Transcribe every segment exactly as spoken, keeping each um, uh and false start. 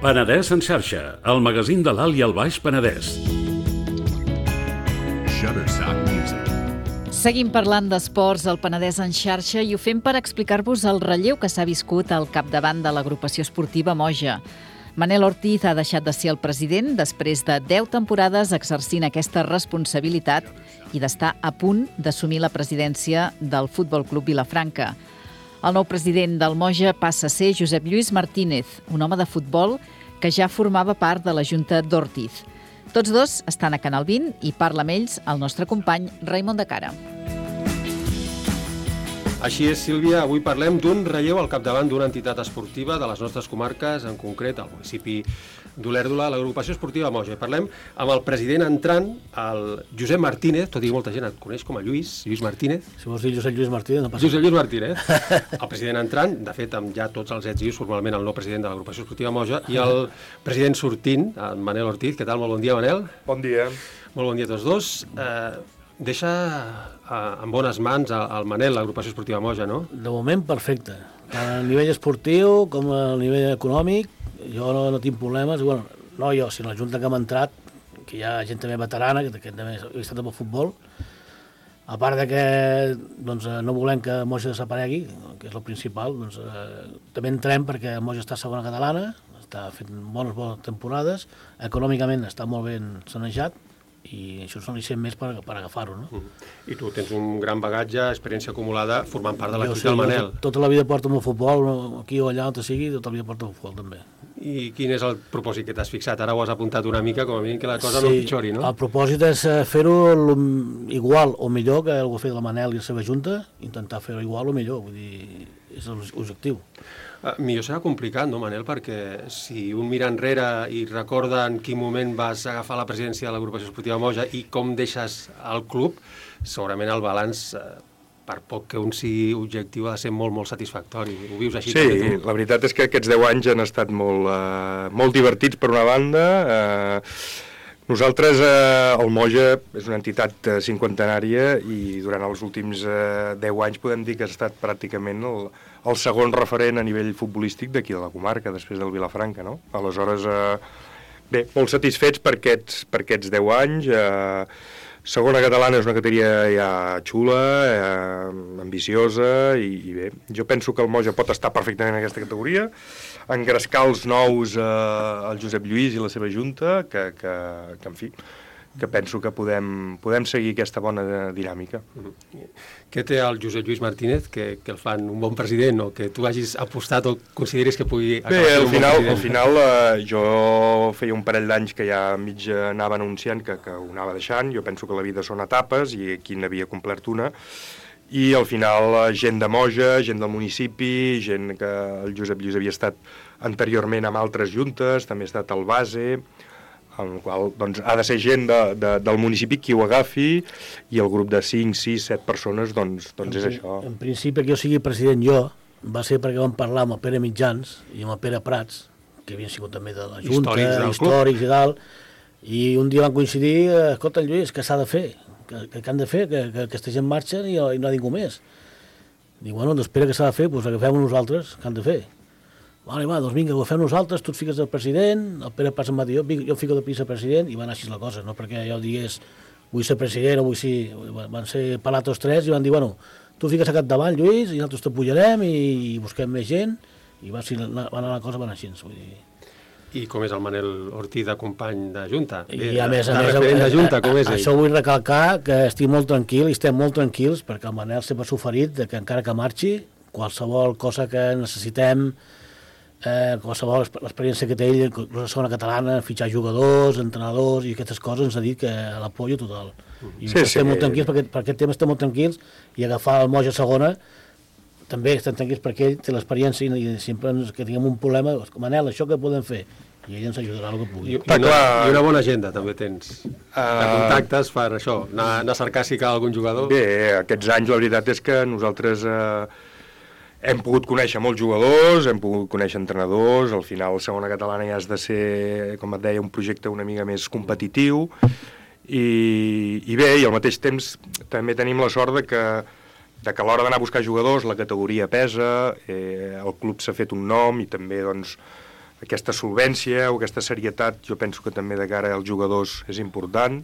Penedès en xarxa, el magazín de l'Alt i el Baix Penedès. Shutterstock Music. Seguim parlant d'esports al Penedès en xarxa i ho fem per explicar-vos el relleu que s'ha viscut al capdavant de l'agrupació esportiva Moja. Manel Ortiz ha deixat de ser el president després de deu temporades exercint aquesta responsabilitat i d'estar a punt d'assumir la presidència del Futbol Club Vilafranca. El nou president del Moja passa a ser Josep Lluís Martínez, un home de futbol que ja formava part de la Junta d'Ortiz. Tots dos estan a Canal vint i parla amb ells el nostre company Raimon de Cara. Així és, Sílvia, avui parlem d'un relleu al capdavant d'una entitat esportiva de les nostres comarques, en concret al municipi d'Olèrdola, l'agrupació esportiva Moja. Parlem amb el president entrant, el Josep Martínez, tot i que molta gent et coneix com a Lluís, Lluís Martínez. Si vols dir Josep Lluís Martínez, no passa Josep Lluís Martínez. El president entrant, de fet, amb ja tots els ets i us, formalment el nou president de l'agrupació esportiva Moja, i el president sortint, el Manel Ortiz. Què tal? Molt bon dia, Manel. Bon dia. Molt bon dia a tots dos. Eh, deixa eh, en bones mans el Manel, l'agrupació esportiva Moja, no? De moment, perfecte. Tant a nivell esportiu com a nivell econòmic, jo no, no tinc problemes. Bueno, no jo, sinó la junta que hem entrat, que hi ha gent també veterana, que, que també he estat amb el futbol. A part de que doncs, no volem que Moja desaparegui, que és el principal, doncs, eh, també entrem perquè Moja està a segona catalana, està fent bones, bones temporades, econòmicament està molt ben sanejat, i això són cent més per, per agafar-ho, no? Mm. I tu tens un gran bagatge, experiència acumulada, formant part de l'equip sí, del Manel. Jo, tota la vida porto amb el futbol, aquí o allà on sigui, tota la vida porto amb el futbol també. I quin és el propòsit que t'has fixat? Ara ho has apuntat una mica, com a mínim que la cosa sí, no pitjori, no? El propòsit és fer-ho igual o millor que el que ha fet el Manel i la seva junta, intentar fer-ho igual o millor, vull dir, és l'objectiu. Uh, millor serà complicat, no, Manel? Perquè si un mira enrere i recorda en quin moment vas agafar la presidència de l'agrupació esportiva Moja i com deixes el club, segurament el balanç, uh, per poc que un sigui objectiu, ha de ser molt, molt satisfactori. Ho vius així? Sí, la veritat és que aquests deu anys han estat molt, uh, molt divertits per una banda. Uh, nosaltres, uh, el Moja és una entitat uh, cinquantenària i durant els últims uh, deu anys podem dir que ha estat pràcticament el, el segon referent a nivell futbolístic d'aquí de la comarca, després del Vilafranca, no? Aleshores, uh, bé, molt satisfets per aquests, per aquests deu anys. Uh, segona catalana és una categoria ja xula, uh, ambiciosa, i, i bé, jo penso que el Moja pot estar perfectament en aquesta categoria, engrescar els nous uh, el Josep Lluís i la seva junta, que, que, que en fi, que penso que podem, podem seguir aquesta bona dinàmica. Mm-hmm. Què té el Josep Lluís Martínez que, que el fan un bon president, o que tu hagis apostat o consideris que pugui acabar Bé, sent al un final, bon president? al final eh, jo feia un parell d'anys que ja mig anava anunciant que, que ho anava deixant. Jo penso que la vida són etapes i aquí n'havia complert una. I al final gent de Moja, gent del municipi, gent que el Josep Lluís havia estat anteriorment amb altres juntes, també ha estat al base, amb el qual doncs, ha de ser gent de, de, del municipi qui ho agafi, i el grup de cinc, sis, set persones doncs, doncs és en, això. En principi que jo sigui president jo va ser perquè vam parlar amb el Pere Mitjans i amb el Pere Prats, que havien sigut també de la Junta, històrics, històrics i tal, i un dia van coincidir, escolta Lluís, què s'ha de fer? Que, que, que han de fer? Que, que aquesta gent marxa i, i no ha ningú més. Dic, bueno, doncs espera que s'ha de fer, doncs agafem nosaltres, què han de fer? Vale, va, doncs vinga, ho fem nosaltres, tu et fiques del president, el Pere Paz em va dir, jo, jo em fico de pis a president, i va anar així la cosa, no perquè jo digués, vull ser president o vull ser... Van ser pelat tots tres i van dir, bueno, tu fiques a capdavant, Lluís, i nosaltres t'apujarem i, i busquem més gent, i va, sí, va anar la cosa, va anar així, vull dir... I com és el Manel Ortiz de company de Junta? I de, a més, a de més, referent de Junta, com és ell? això vull recalcar que estic molt tranquil i estem molt tranquils perquè el Manel sempre s'ha oferit de que encara que marxi, qualsevol cosa que necessitem, eh, qualsevol l'experiència que té ell, la segona catalana, fitxar jugadors, entrenadors i aquestes coses, ens ha dit que l'apoyo total. I sí, estem sí. molt tranquils, perquè per aquest tema estem molt tranquils, i agafar el Moja segona també estem tranquils perquè ell té l'experiència i sempre ens, que tinguem un problema, Manel, això què podem fer? I ell ens ajudarà el que pugui. I, i, una, I una bona agenda també tens, uh, de contactes per això, anar, anar a cercar si cal algun jugador. Bé, aquests anys la veritat és que nosaltres eh, hem pogut conèixer molts jugadors, hem pogut conèixer entrenadors, al final segona catalana ja has de ser, com et deia, un projecte una mica més competitiu, i, i bé, i al mateix temps també tenim la sort de que de que a l'hora d'anar a buscar jugadors la categoria pesa, eh, el club s'ha fet un nom i també doncs, aquesta solvència o aquesta serietat, jo penso que també de cara als jugadors és important.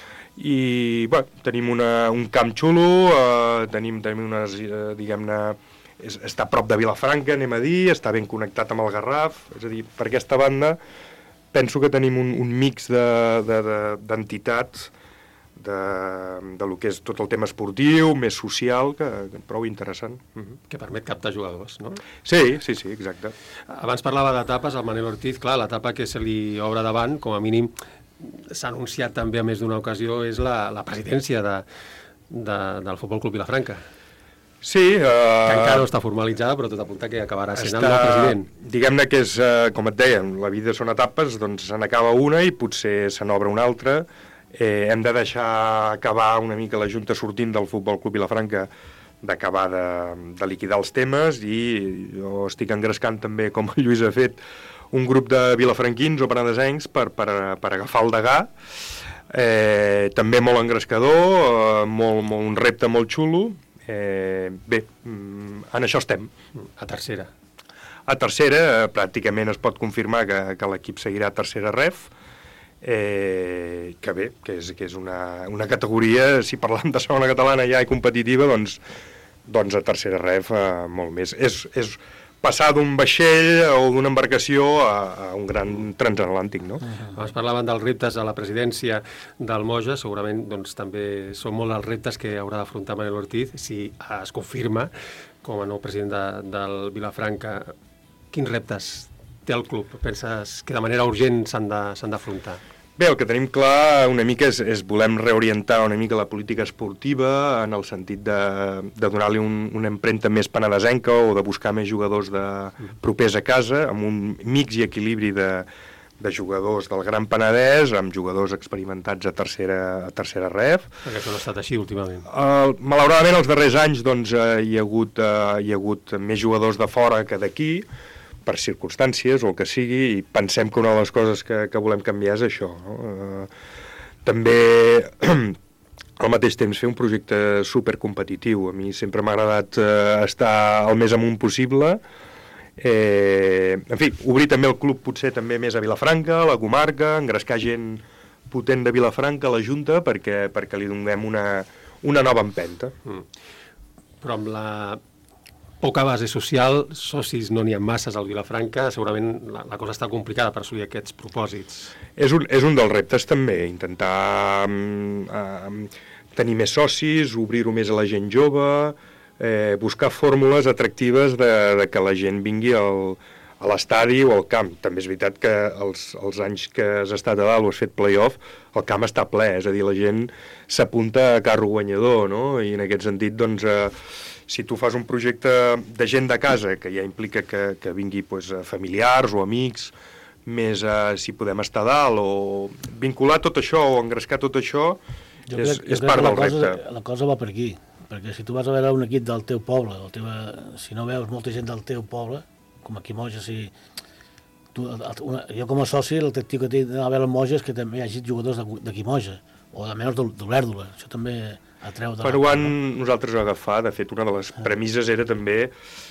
I bé, tenim una, un camp xulo, eh, tenim, tenim unes, eh, diguem-ne, és, està a prop de Vilafranca, anem a dir, està ben connectat amb el Garraf, és a dir, per aquesta banda penso que tenim un, un mix d'entitats de, de, de, de lo que és tot el tema esportiu, més social, que, que prou interessant. Uh-huh. Que permet captar jugadors, no? Sí, sí, sí, exacte. Abans parlava d'etapes, el Manel Ortiz, clar, l'etapa que se li obre davant, com a mínim, s'ha anunciat també a més d'una ocasió, és la, la presidència de, de, del Futbol Club Vilafranca. Sí. Uh, que encara no està formalitzada, però tot apunta que acabarà sent està, el nou president. Diguem-ne que és, uh, com et dèiem, la vida són etapes, doncs se n'acaba una i potser se n'obre una altra. Eh, hem de deixar acabar una mica la junta sortint del Futbol Club Vilafranca, d'acabar de, de liquidar els temes, i jo estic engrescant també, com el Lluís ha fet, un grup de vilafranquins o penedesencs per, per, per agafar el degà, eh, també molt engrescador, eh, molt, molt, un repte molt xulo. Eh, bé, en això estem. A tercera. A tercera, eh, pràcticament es pot confirmar que, que l'equip seguirà a tercera ref, eh, que bé, que és, que és una, una categoria, si parlem de segona catalana ja i competitiva, doncs, doncs a tercera ref eh, molt més. És... és passar d'un vaixell o d'una embarcació a, a un gran transatlàntic, no? Uh-huh. Abans parlaven dels reptes a la presidència del Moja, segurament doncs, també són molt els reptes que haurà d'afrontar Manel Ortiz si es confirma com a nou president de, del Vilafranca. Quins reptes té el club? Penses que de manera urgent s'han de, s'han d'afrontar? Bé, el que tenim clar una mica és, és volem reorientar una mica la política esportiva en el sentit de, de donar-li un, una empremta més penedesenca o de buscar més jugadors de, propers a casa, amb un mix i equilibri de, de jugadors del Gran Penedès, amb jugadors experimentats a tercera, a tercera ref. Perquè això no ha estat així últimament. Uh, malauradament, els darrers anys doncs, uh, hi, ha hagut, uh, hi ha hagut més jugadors de fora que d'aquí, per circumstàncies o el que sigui, i pensem que una de les coses que, que volem canviar és això. No? Uh, també, al mateix temps, fer un projecte supercompetitiu. A mi sempre m'ha agradat uh, estar el més amunt possible. Eh, en fi, obrir també el club potser també més a Vilafranca, a la comarca, engrescar gent potent de Vilafranca a la Junta perquè, perquè li donem una, una nova empenta. Mm. Però amb la poca base social, socis no n'hi ha masses al Vilafranca, segurament la, la cosa està complicada per assolir aquests propòsits. És un, és un dels reptes també, intentar um, um, tenir més socis, obrir-ho més a la gent jove, eh, buscar fórmules atractives de, de que la gent vingui al, a l'estadi o al camp. També és veritat que els, els anys que has estat a dalt o has fet play-off, el camp està ple, és a dir, la gent s'apunta a carro guanyador, no? I en aquest sentit, doncs, eh, si tu fas un projecte de gent de casa, que ja implica que, que vingui pues, familiars o amics, més eh, si podem estar dalt, o vincular tot això o engrescar tot això, jo és, crec, és part del cosa, repte. La cosa va per aquí, perquè si tu vas a veure un equip del teu poble, el teva, si no veus molta gent del teu poble, com aquí a Moja, si, tu, una, jo com a soci, el tactiu que tinc d'anar a veure el Moja és que també hi hagi jugadors d'aquí Moja, o almenys d'Olèrdola, això també atreu de... Per quan nosaltres ho agafar, de fet, una de les premisses era també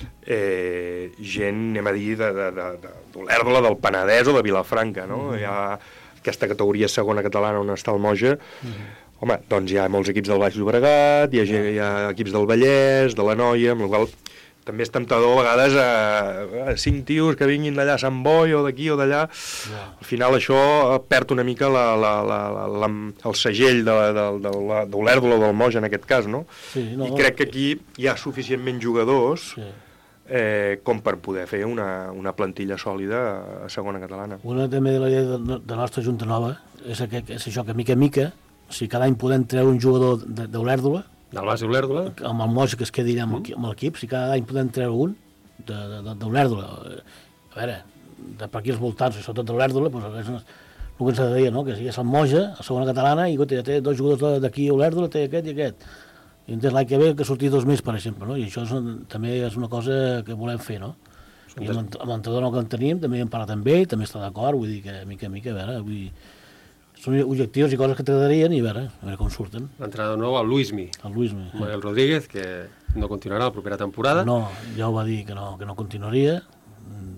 eh, gent, anem a dir, d'Olèrdola, de, de, del Penedès o de Vilafranca, no? Mm. Hi ha aquesta categoria segona catalana on està el Moja. Mm. Home, doncs hi ha molts equips del Baix Llobregat, hi ha, gent, hi ha equips del Vallès, de l'Anoia, amb la qual també és temptador a vegades a, a cinc tios que vinguin d'allà a Sant Boi o d'aquí o d'allà. Yeah. Al final això perd una mica la, la, la, la, la, el segell de, de, de, de, de l'Olèrdola o del Moja en aquest cas, no? Sí, no? I crec que aquí hi ha suficientment jugadors sí. eh, com per poder fer una, una plantilla sòlida a segona catalana. Una també de la idea de, de la nostra Junta Nova és, aquest, és això que mica a mica, o sigui, cada any podem treure un jugador d'Olèrdola, del base Olèrdola? Amb el Moja que es quedi amb l'equip, si cada any podem treure un d'Olèrdola. A veure, de per aquí els voltants, sobretot d'Olèrdola, doncs és el que ens agradaria, no? Que si és el Moja, a segona catalana, i ja té dos jugadors d'aquí a Olèrdola, té aquest i aquest. I l'any que ve que sortir dos més, per exemple, no? I això és, també és una cosa que volem fer, no? I amb l'entrenador que en tenim, també hem parlat amb ell, també està d'acord, vull dir que mica a mica, a veure, vull dir, són objectius i coses que t'agradarien i a veure, a veure com surten. L'entrenador nou, el Luismi. El Luismi. Manuel Rodríguez, que no continuarà la propera temporada. No, ja ho va dir que no, que no continuaria.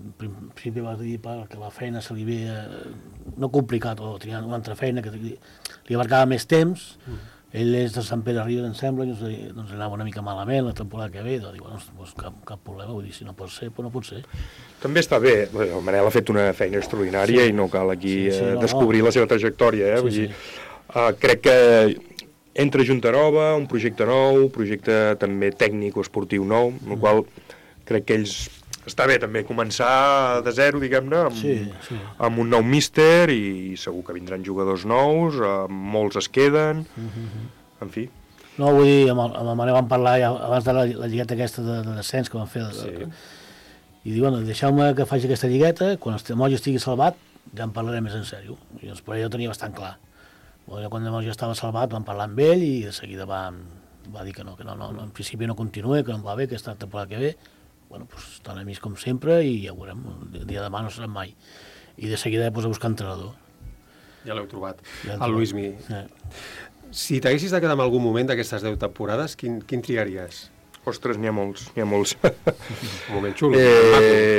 principi va dir que la feina se li ve, no complicat, o tenia una altra feina que li, li abarcava més temps. Mm. Ell és de Sant Pere Riba, em sembla, i doncs, doncs anava una mica malament la temporada que ve, doncs, diu, bueno, doncs cap, cap problema, vull dir, si no pot ser, però no pot ser. També està bé, el Manel ha fet una feina extraordinària sí. i no cal aquí sí, sí, no, descobrir no. la seva trajectòria, eh? Sí, vull dir, sí. uh, crec que entra Junta Nova, un projecte nou, un projecte també tècnic o esportiu nou, amb el mm. qual crec que ells està bé també començar de zero, diguem-ne, amb, sí, sí. amb un nou míster i segur que vindran jugadors nous, eh, molts es queden, mm-hmm. en fi. No, vull dir, amb el, amb el Manel vam parlar ja abans de la, la lligueta aquesta de, de descens que vam fer, de, sí. de, i diu, bueno, deixeu-me que faci aquesta lligueta, quan el Moja estigui salvat ja en parlaré més en sèrio. I doncs, però jo ho tenia bastant clar. Bueno, quan el Moja estava salvat vam parlar amb ell i de seguida va, va dir que no, que no, no, no, en principi no continua, que no em va bé, que aquesta temporada que ve. Bueno, doncs estan amics com sempre i ja ho veurem, el dia de demà no serà mai. I de seguida he posat a buscar entrenador. Ja l'heu trobat, ja el Luismi. Eh. Si t'haguessis de quedar en algun moment d'aquestes deu temporades, quin, quin triaries? Ostres, n'hi ha molts, n'hi ha molts. Un moment xulo. Eh,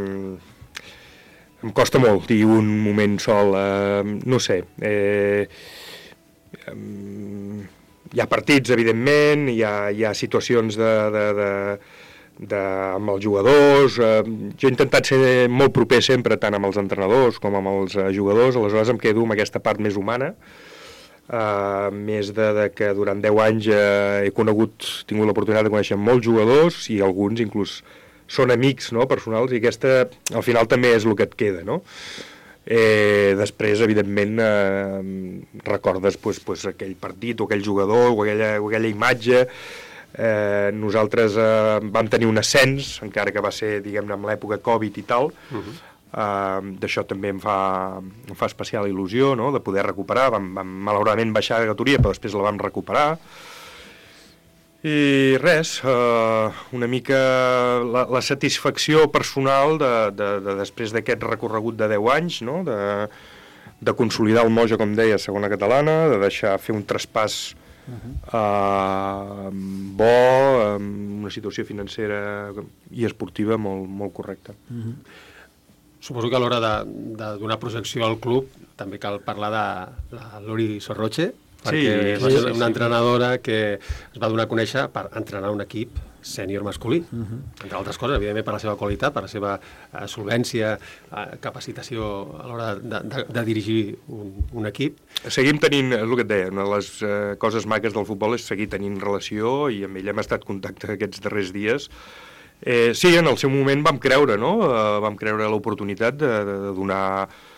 em costa molt dir un moment sol, eh, no sé. Eh, eh, hi ha partits, evidentment, hi ha, hi ha situacions de... de, de De, amb els jugadors, eh, jo he intentat ser molt proper sempre tant amb els entrenadors com amb els eh, jugadors, aleshores em quedo amb aquesta part més humana, eh, més de, de que durant deu anys eh, he conegut, tingut l'oportunitat de conèixer molts jugadors i alguns inclús són amics, no, personals, i aquesta al final també és el que et queda, no? Eh, després, evidentment, eh, recordes pues, pues, aquell partit o aquell jugador o aquella, o aquella imatge. Eh, nosaltres eh, vam tenir un ascens, encara que va ser, diguem-ne, en l'època Covid i tal. Uh-huh. eh, d'això també em fa, em fa especial il·lusió, no?, de poder recuperar. Vam, vam malauradament baixar a categoria, però després la vam recuperar. I res, eh, una mica la, la satisfacció personal de, de, de després d'aquest recorregut de deu anys, no?, de, de consolidar el Moja, com deia, a segona catalana, de deixar fer un traspàs Uh-huh. Uh, bo, amb una situació financera i esportiva molt, molt correcta. Uh-huh. Suposo que a l'hora de, de donar projecció al club també cal parlar de la Lori Sorroche, perquè sí, va ser sí, una sí, entrenadora sí. que es va donar a conèixer per entrenar un equip sènior masculí, uh-huh. entre altres coses, evidentment per la seva qualitat, per la seva uh, solvència, uh, capacitació a l'hora de, de, de dirigir un, un equip. Seguim tenint, és el que et deia, una de les uh, coses maques del futbol és seguir tenint relació i amb ella hem estat en contacte aquests darrers dies. Eh, sí, en el seu moment vam creure, no? Uh, vam creure l'oportunitat de, de, de donar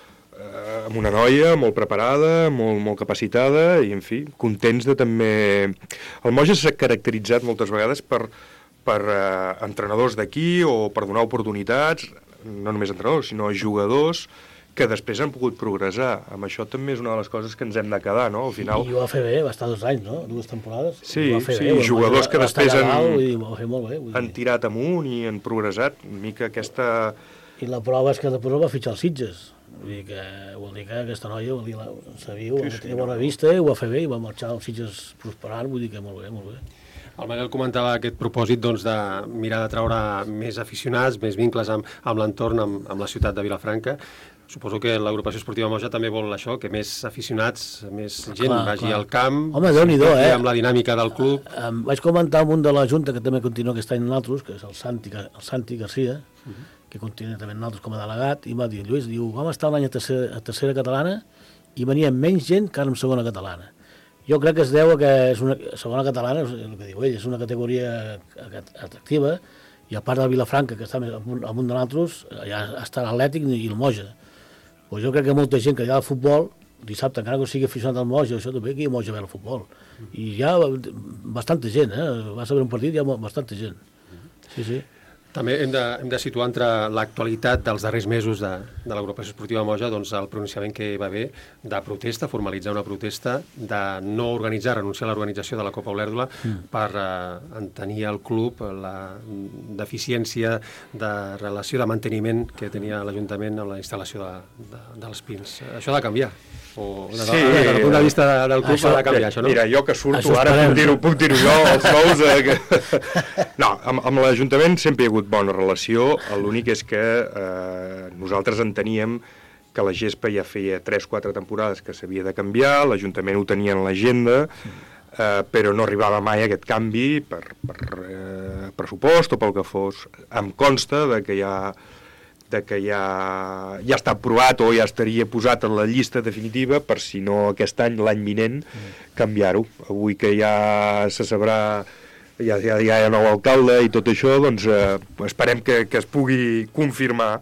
uh, amb una noia molt preparada, molt, molt capacitada i, en fi, contents de també... El Moja s'ha caracteritzat moltes vegades per per eh, entrenadors d'aquí o per donar oportunitats, no només entrenadors, sinó jugadors que després han pogut progressar. Amb això també és una de les coses que ens hem de quedar, no? Al final... I ho va fer bé, va estar dos anys, no? Dues temporades. Sí, sí, bé, jugadors que després han, i ho va fer molt bé, han tirat amunt i han progressat una mica aquesta... I la prova és que després va fitxar els Sitges. Vull dir que, vol dir que aquesta noia, vol dir, la, sabia, sí, sí, tenia bona vista, ho va fer bé i va marxar als Sitges prosperant, vull dir que molt bé, molt bé. El Manel comentava aquest propòsit doncs, de mirar de treure més aficionats, més vincles amb, amb l'entorn, amb, amb la ciutat de Vilafranca. Suposo que l'agrupació esportiva Moja també vol això, que més aficionats, més gent clar, vagi clar. al camp, home, Déu-n'hi-do, eh? amb la dinàmica del club. Eh, em vaig comentar amb un de la Junta, que també continua aquest any en nosaltres, que és el Santi, el Santi Garcia, uh-huh. que continua també en nosaltres com a delegat, i m'ha dit, Lluís, diu, vam estar un any a tercera, a tercera catalana i venia menys gent que ara en segona catalana. Jo crec que es deu a que és una segona catalana, és el que diu ell, és una categoria atractiva, i a part de Vilafranca, que està amunt, amunt de nosaltres, ja està l'Atlètic i el Moja. Pues jo crec que molta gent que hi ha al futbol, dissabte, encara que sigui aficionat al Moja, això també aquí hi ha Moja a veure el futbol. I hi ha bastanta gent, eh? Va saber un partit, hi ha bastanta gent. Sí, sí. També hem de, hem de situar entre l'actualitat dels darrers mesos de, de l'agrupació esportiva Moja doncs el pronunciament que hi va haver de protesta, formalitzar una protesta, de no organitzar, renunciar a l'organització de la Copa Olèrdola mm. per eh, entenir al club la deficiència de relació de manteniment que tenia l'Ajuntament amb la instal·lació de, de, dels pins. Això ha de canviar. O, sí, des del punt de vista del club això, ha de canviar, això, no? Mira, jo que surto, ara puc dir-ho puc dir jo, els nous... Eh, que... No, amb, amb l'Ajuntament sempre hi ha hagut bona relació, l'únic és que eh, nosaltres enteníem que la gespa ja feia tres o quatre temporades que s'havia de canviar, l'Ajuntament ho tenia en l'agenda, eh, però no arribava mai a aquest canvi per, per eh, pressupost o pel que fos. Em consta de que ja de que ja, ja està aprovat o ja estaria posat en la llista definitiva per si no aquest any, l'any vinent, canviar-ho. Avui que ja se sabrà, ja, ja, ja hi ha nou alcalde i tot això, doncs eh, esperem que, que es pugui confirmar.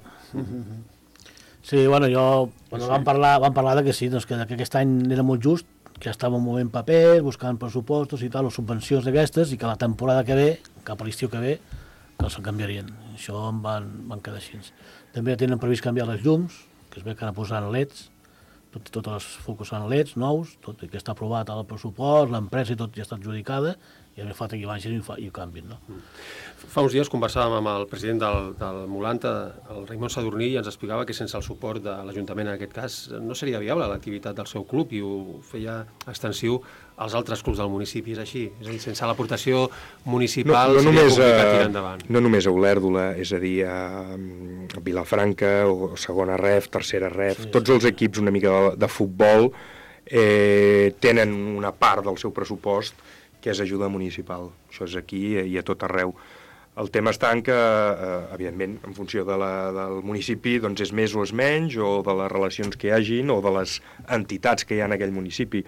Sí, bueno, jo, bueno, vam, parlar, vam parlar de que sí, doncs que, que aquest any era molt just, que estàvem movent papers, buscant pressupostos i tal, o subvencions d'aquestes, i que la temporada que ve, cap a l'estiu que ve, que se'n canviarien. Això em van, van quedar així. També tenen previst canviar les llums, que es ve que ara posaran leds, tot, totes les focus seran leds nous, tot i que està aprovat al pressupost, l'empresa i tot ja està adjudicada, i a mi falta que vagin i, fa, i ho canvin. No? Fa uns dies conversàvem amb el president del, del Molanta, el Raimon Sadurní, i ens explicava que sense el suport de l'Ajuntament, en aquest cas, no seria viable l'activitat del seu club, i ho feia extensiu als altres clubs del municipi. És així? És a dir, sense l'aportació municipal no, no seria només, complicat tirar endavant. No només a Olèrdola, és a dir, a, a Vilafranca, o segona ref, tercera ref, sí, tots sí. Els equips una mica de, de futbol eh, tenen una part del seu pressupost que és ajuda municipal. Això és aquí i a tot arreu. El tema està en que, eh, evidentment, en funció de la, del municipi, doncs és més o és menys, o de les relacions que hi hagin, o de les entitats que hi ha en aquell municipi.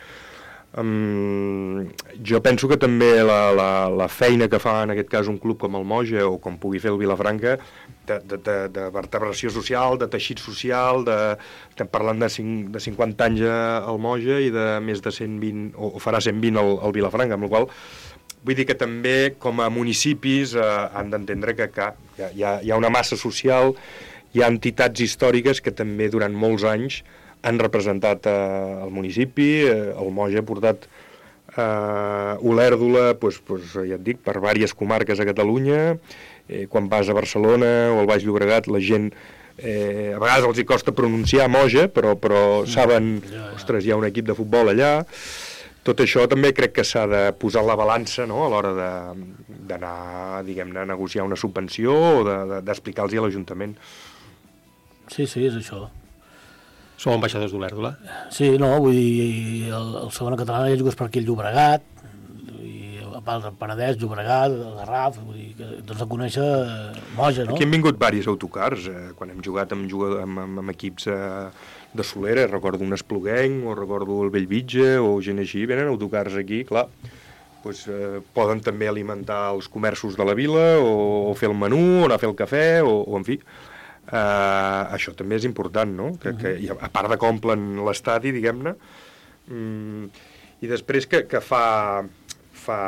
Um, jo penso que també la, la, la feina que fa en aquest cas un club com el Moja o com pugui fer el Vilafranca de, de, de, de vertebració social, de teixit social, de, estem parlant de, cinc, de cinquanta anys al Moja i de més de cent vint, o, o farà cent vint al, al Vilafranca, amb la qual vull dir que també com a municipis eh, han d'entendre que, que hi, ha, hi ha una massa social, hi ha entitats històriques que també durant molts anys han representat eh, el municipi, eh, el Moja ha portat eh, Olèrdola, pues, pues, ja et dic, per diverses comarques a Catalunya, eh, quan vas a Barcelona o al Baix Llobregat, la gent, eh, a vegades els hi costa pronunciar Moja, però, però saben, ostres, hi ha un equip de futbol allà. Tot això també crec que s'ha de posar la balança, no?, a l'hora d'anar, diguem-ne, a negociar una subvenció o d'explicar-los de, de, a l'Ajuntament. Sí, sí, és això. Sou ambaixadors d'Olèrdola? Sí, no, vull dir, el, el segona catalana ja jugues per aquí el Llobregat, i a part del Penedès, Llobregat, el Garraf, vull dir, que doncs a conèixer Moja, no? Aquí han vingut diversos autocars, eh, quan hem jugat amb, jugador, amb, amb, amb equips eh, de Solera, recordo un Espluguenc, o recordo el Bellvitge, o gent així, venen autocars aquí, clar, pues, eh, poden també alimentar els comerços de la vila, o, o fer el menú, o anar a fer el cafè, o, o en fi. Uh, això també és important, no? Que, que, a part de que omplen l'estadi, diguem-ne, um, i després que, que fa, fa,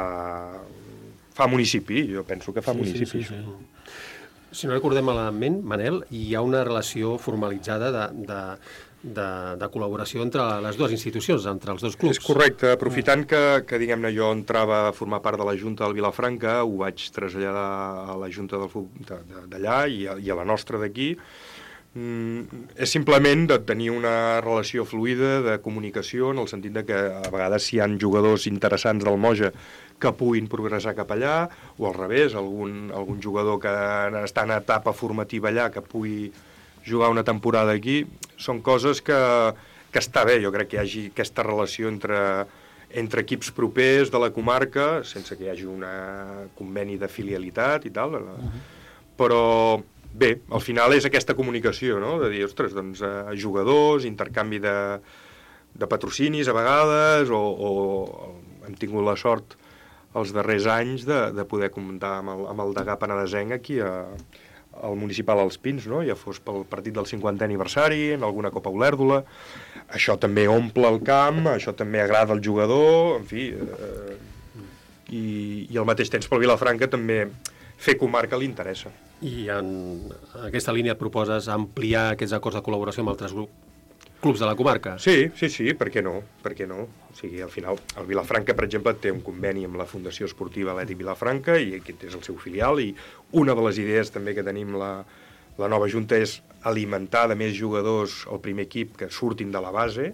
fa municipi, jo penso que fa sí, municipi. Sí, sí, sí. Si no recordem malament, Manel, hi ha una relació formalitzada de, de, de, de col·laboració entre les dues institucions, entre els dos clubs. És correcte. Aprofitant que, que diguem-ne, jo entrava a formar part de la Junta del Vilafranca, ho vaig traslladar a la Junta d'allà i, i a la nostra d'aquí. Mm, és simplement de tenir una relació fluida de comunicació, en el sentit de que a vegades si hi ha jugadors interessants del Moja que puguin progressar cap allà, o al revés, algun, algun jugador que està en etapa formativa allà que pugui jugar una temporada aquí, són coses que, que està bé, jo crec que hi hagi aquesta relació entre, entre equips propers de la comarca, sense que hi hagi un conveni de filialitat i tal, uh-huh. Però bé, al final és aquesta comunicació, no?, de dir, ostres, doncs, eh, jugadors, intercanvi de, de patrocinis a vegades, o, o hem tingut la sort els darrers anys de, de poder comptar amb el, amb el degà penedesenc aquí a, al municipal als Pins, no?, ja fos pel partit del cinquantè aniversari, en alguna Copa Olèrdola. Això també omple el camp, això també agrada al jugador, en fi, eh, i, i al mateix temps pel Vilafranca també fer comarca li interessa. I en aquesta línia et proposes ampliar aquests acords de col·laboració amb altres grups? Clubs de la comarca? Sí, sí, sí, per què no? Per què no? O sigui, al final, el Vilafranca, per exemple, té un conveni amb la Fundació Esportiva Atlètic Vilafranca i aquest és el seu filial, i una de les idees també que tenim la, la nova Junta és alimentar de més jugadors el primer equip que surtin de la base.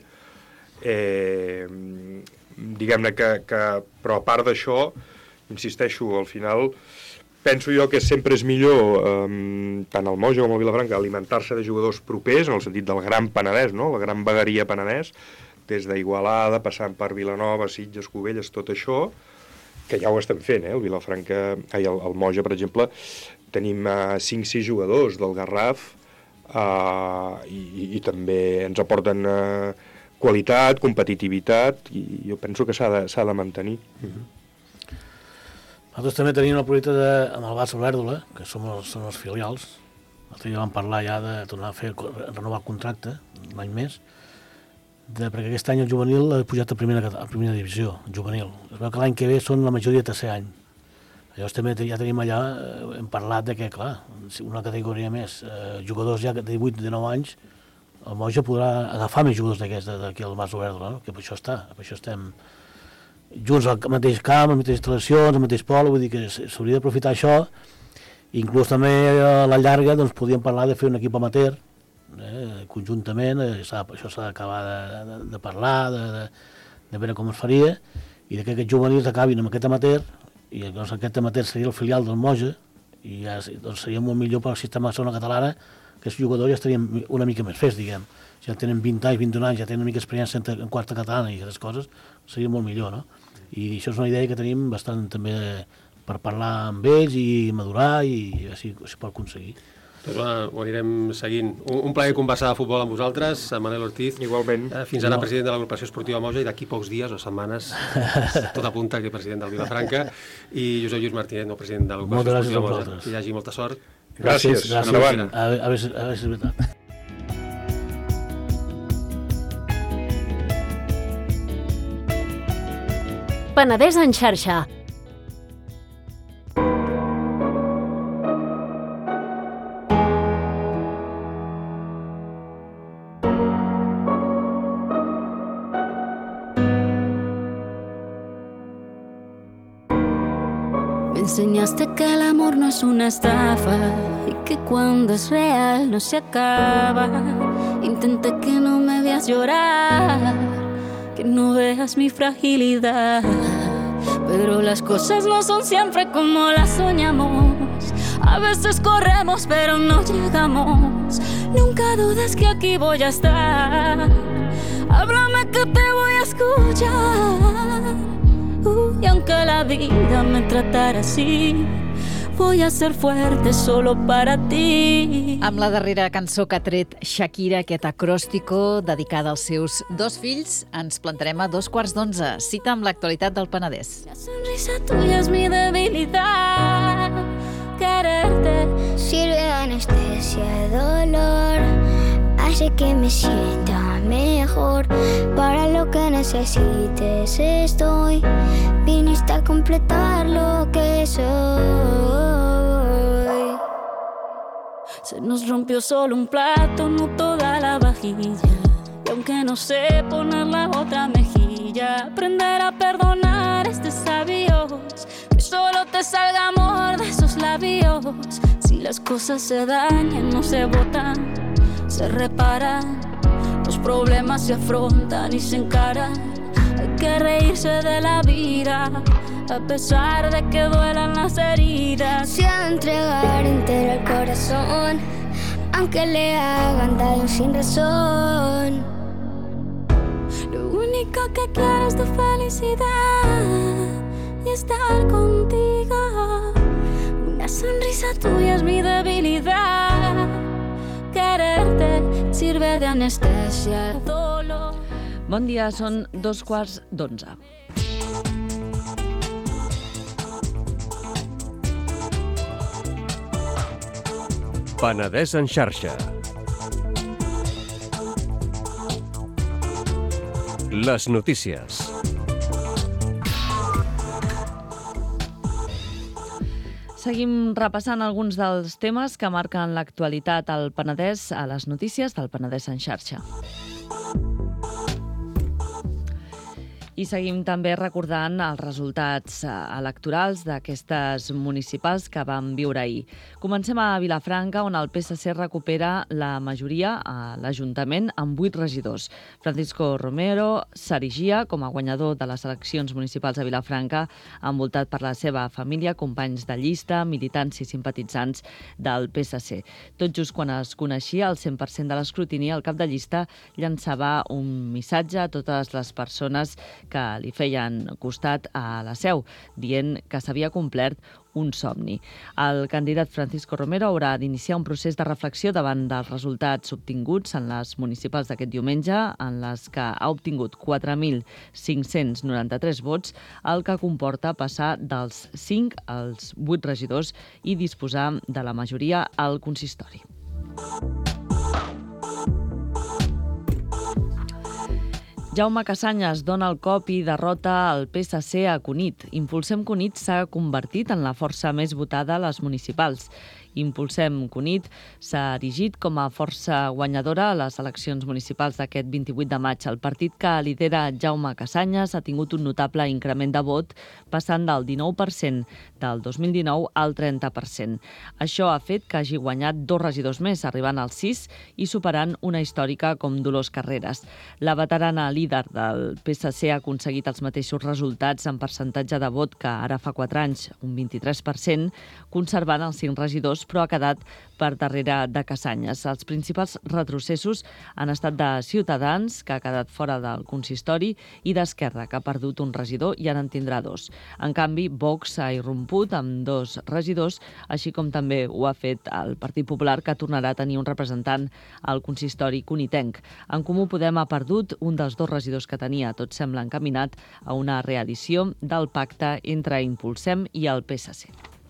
Eh, diguem-ne que, que... Però a part d'això, insisteixo, al final penso jo que sempre és millor, eh, tant el Moja com el Vilafranca, alimentar-se de jugadors propers, en el sentit del Gran Penedès, no? La gran vegueria Penedès, des d'Igualada, passant per Vilanova, Sitges, Cubelles, tot això, que ja ho estem fent, eh? El Vilafranca, ai, el, el Moja, per exemple, tenim eh, cinc sis jugadors del Garraf, eh, i, i, i també ens aporten eh, qualitat, competitivitat, i jo penso que s'ha de, s'ha de mantenir. Mm-hmm. Nosaltres també tenim el projecte de, amb el Barça Olèrdola, que som els, són els filials. Nosaltres ja vam parlar ja de tornar a fer, renovar el contracte, un any més, de, perquè aquest any el juvenil ha pujat a primera, a primera divisió, el juvenil. Es veu que l'any que ve són la majoria de tercer any. Llavors també ja tenim allà, hem parlat de que, clar, una categoria més, eh, jugadors ja de divuit, de nou anys, el Moja podrà agafar més jugadors d'aquests d'aquí al Barça Olèrdola, no? Que per això està, per això estem junts al mateix camp, a les mateixes instal·lacions, al mateix pol, vull dir que s'hauria d'aprofitar això. Inclús també a la llarga doncs, podíem parlar de fer un equip amateur, eh, conjuntament, eh, això s'ha d'acabar de, de, de parlar, de, de, de veure com es faria, i que aquests juvenils acabin amb aquest amateur, i doncs, aquest amateur seria el filial del Moja, i ja doncs, seria molt millor per al sistema de zona catalana, que els jugadors ja estarien una mica més fets, diguem. Si ja tenen vint anys, vint i un anys, ja tenen una mica d'experiència en, en quarta catalana i aquestes coses, seria molt millor, no? I això és una idea que tenim bastant també per parlar amb ells i madurar i a veure si es pot aconseguir. Doncs bueno, ho anirem seguint. Un, un plaer conversar de futbol amb vosaltres, Manel Ortiz. Igualment. Eh, fins ara no. president de l'Agrupació Esportiva Moja i d'aquí pocs dies o setmanes tot apunta que president del Vilafranca i Josep Lluís Martínez, no president de l'Agrupació Esportiva Moja. Que hi hagi molta sort. Gràcies. Gràcies. Endavant. A, a, a, veure, a veure si és veritat. Penedès en xarxa. Me enseñaste que el amor no es una estafa y que cuando es real no se acaba. Intenté que no me veas llorar, que no veas mi fragilidad, pero las cosas no son siempre como las soñamos. A veces corremos pero no llegamos. Nunca dudes que aquí voy a estar. Háblame que te voy a escuchar. Uh, y aunque la vida me tratara así, voy a ser fuerte solo para ti. Amb la darrera cançó que ha tret Shakira, aquest acròstico dedicada als seus dos fills, ens plantarem a dos quarts d'onze. Cita amb l'actualitat del Penedès. La sonrisa tuya es mi debilidad. Quererte sirve de anestesia, dolor, hace que me sienta mejor. Para lo que necesites estoy, viniste a completar lo que soy. Se nos rompió solo un plato, no toda la vajilla. Y aunque no sé poner la otra mejilla, aprender a perdonar es de sabios. Que solo te salga amor de esos labios. Si las cosas se dañan, no se botan, se reparan. Los problemas se afrontan y se encaran. Hay que reírse de la vida, a pesar de que duelan las heridas. Se ha de entregar entero el corazón, aunque le hagan daño sin razón. Lo único que quiero es tu felicidad y estar contigo. Una sonrisa tuya es mi debilidad. Quererte sirve de anestesia al dolor. Bon dia, són dos quarts d'onze. Penedès en xarxa. Les notícies. Seguim repassant alguns dels temes que marquen l'actualitat al Penedès a les notícies del Penedès en xarxa. I seguim també recordant els resultats electorals d'aquestes municipals que vam viure ahir. Comencem a Vilafranca, on el P S C recupera la majoria a l'Ajuntament amb vuit regidors. Francisco Romero s'erigia com a guanyador de les eleccions municipals a Vilafranca, envoltat per la seva família, companys de llista, militants i simpatitzants del P S C. Tot just quan es coneixia el cent per cent de l'escrutini, el cap de llista llançava un missatge a totes les persones que li feien costat a la seu, dient que s'havia complert un somni. El candidat Francisco Romero haurà d'iniciar un procés de reflexió davant dels resultats obtinguts en les municipals d'aquest diumenge, en les que ha obtingut quatre mil cinc-cents noranta-tres vots, el que comporta passar dels cinc als vuit regidors i disposar de la majoria al consistori. Jaume Cassanyes dona el cop i derrota el P S C a Cunit. Impulsem Cunit s'ha convertit en la força més votada a les municipals. Impulsem Cunit s'ha erigit com a força guanyadora a les eleccions municipals d'aquest vint-i-vuit de maig. El partit que lidera Jaume Cassanyes ha tingut un notable increment de vot, passant del dinou per cent del dos mil dinou al trenta per cent. Això ha fet que hagi guanyat dos regidors més, arribant als sis i superant una històrica com Dolors Carreras. La veterana líder del P S C ha aconseguit els mateixos resultats en percentatge de vot que ara fa quatre anys, un vint-i-tres per cent, conservant els cinc regidors, però ha quedat per darrere de Cassanyes. Els principals retrocessos han estat de Ciutadans, que ha quedat fora del consistori, i d'Esquerra, que ha perdut un regidor i ara en tindrà dos. En canvi, Vox ha irromput amb dos regidors, així com també ho ha fet el Partit Popular, que tornarà a tenir un representant al consistori cunitenc. En Comú Podem ha perdut un dels dos regidors que tenia. Tot sembla encaminat a una reedició del pacte entre Impulsem i el P S C.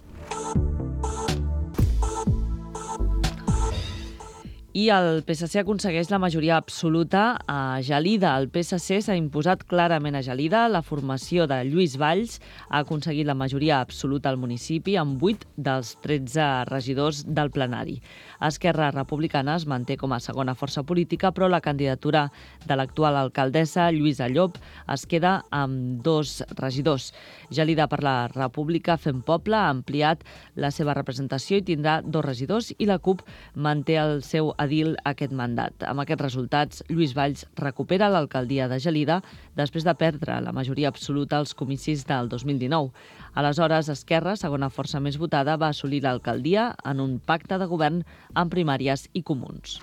I el P S C aconsegueix la majoria absoluta a Gelida. El P S C s'ha imposat clarament a Gelida. La formació de Lluís Valls ha aconseguit la majoria absoluta al municipi amb vuit dels tretze regidors del plenari. Esquerra Republicana es manté com a segona força política, però la candidatura de l'actual alcaldessa, Lluïsa Llop, es queda amb dos regidors. Gelida per la República Fem Poble ha ampliat la seva representació i tindrà dos regidors, i la CUP manté el seu edil aquest mandat. Amb aquests resultats, Lluís Valls recupera l'alcaldia de Gelida després de perdre la majoria absoluta als comicis del dos mil dinou. Aleshores, Esquerra, segona força més votada, va assolir l'alcaldia en un pacte de govern amb primàries i comuns.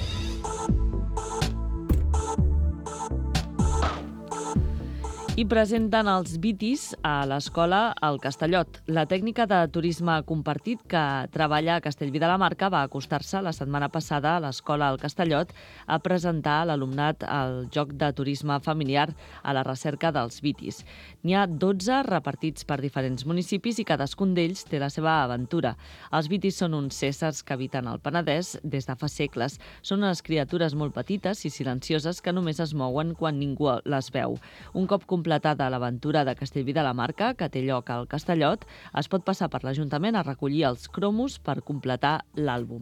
I presenten els vitis a l'escola al Castellot. La tècnica de turisme compartit que treballa a Castellví de la Marca va acostar-se la setmana passada a l'escola al Castellot a presentar a l'alumnat el joc de turisme familiar a la recerca dels vitis. N'hi ha dotze repartits per diferents municipis i cadascun d'ells té la seva aventura. Els vitis són uns éssers que habiten al Penedès des de fa segles. Són unes criatures molt petites i silencioses que només es mouen quan ningú les veu. Un cop completada l'aventura de Castellví de la Marca, que té lloc al Castellot, es pot passar per l'Ajuntament a recollir els cromos per completar l'àlbum.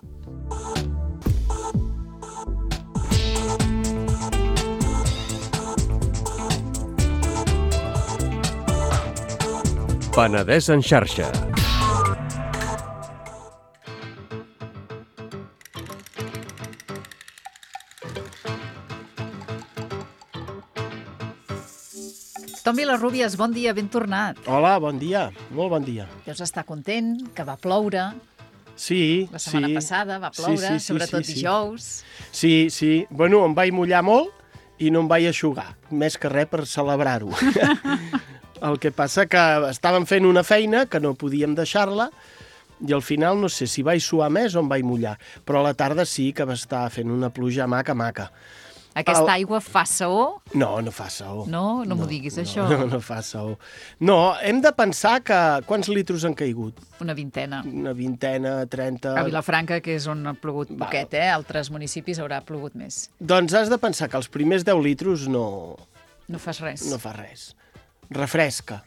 Penedès en xarxa. Tom Vilarrubias, bon dia, ben tornat. Hola, bon dia, molt bon dia. Deus estar content, que va ploure. Sí, La setmana sí. passada va ploure, sí, sí, sí, sobretot sí, sí. dijous. Sí, sí. Bueno, em vaig mullar molt i no em vaig eixugar, més que res per celebrar-ho. El que passa que estàvem fent una feina que no podíem deixar-la i al final no sé si vaig suar més o em vaig mullar, però a la tarda sí que va estar fent una pluja maca, maca. Aquesta El... aigua fa saó? No, no fa saó. No, no m'ho diguis, no, això. No, no fa saó. No, hem de pensar que... Quants litros han caigut? Una vintena. Una vintena, trenta... A Vilafranca, que és on ha plogut Val. poquet, eh? Altres municipis haurà plogut més. Doncs has de pensar que els primers deu litros no... No fas res. No fa res. Refresca,